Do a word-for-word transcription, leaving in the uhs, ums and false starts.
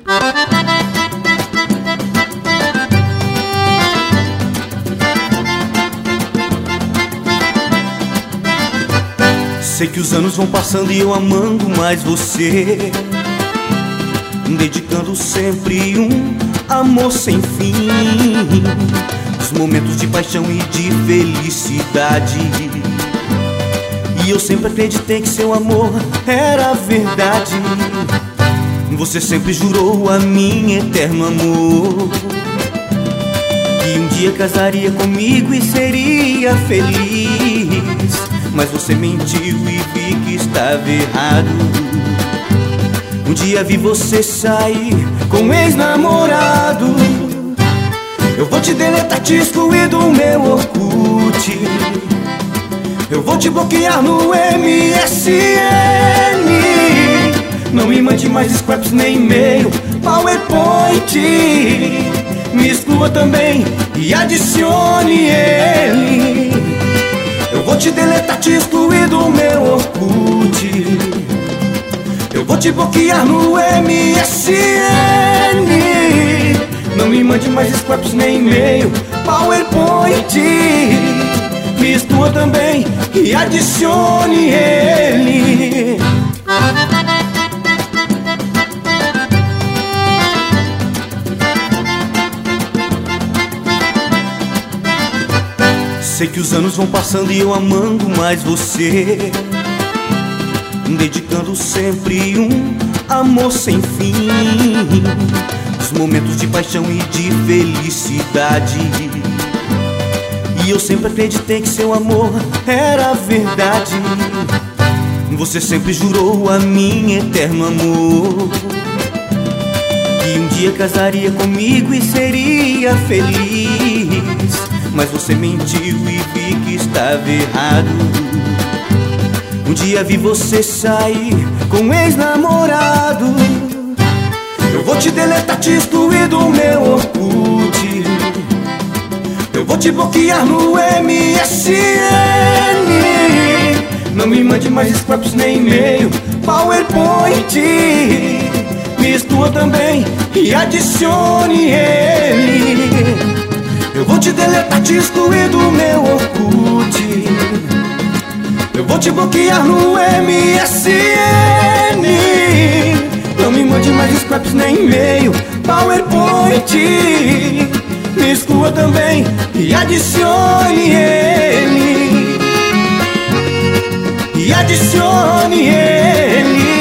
Sei que os anos vão passando e eu amando mais você, dedicando sempre um amor sem fim, os momentos de paixão e de felicidade. E eu sempre acreditei que seu amor era verdade. Você sempre jurou a mim eterno amor, que um dia casaria comigo e seria feliz. Mas você mentiu e vi que estava errado. Um dia vi você sair com um ex-namorado. Eu vou te deletar, te excluir do meu Orkut. Eu vou te bloquear no M S N. Não me mande mais scraps nem e-mail, PowerPoint. Me exclua também e adicione ele. Eu vou te deletar, te excluir do meu Orkut. Eu vou te bloquear no M S N. Não me mande mais scraps nem e-mail, PowerPoint. Me exclua também e adicione ele. Sei que os anos vão passando e eu amando mais você, dedicando sempre um amor sem fim, os momentos de paixão e de felicidade. E eu sempre acreditei que seu amor era verdade. Você sempre jurou a mim eterno amor, que um dia casaria comigo e seria feliz. Mas você mentiu e vi que estava errado. Um dia vi você sair com um ex-namorado. Eu vou te deletar, te excluir do meu Orkut. Eu vou te bloquear no M S N. Não me mande mais scraps nem e-mail, PowerPoint. Me exclua também e adicione ele. Eu vou te deletar, te excluir do meu Orkut. Eu vou te bloquear no M S N. Não me mande mais scraps nem e-mail, PowerPoint. Me exclua também e adicione ele. E adicione ele.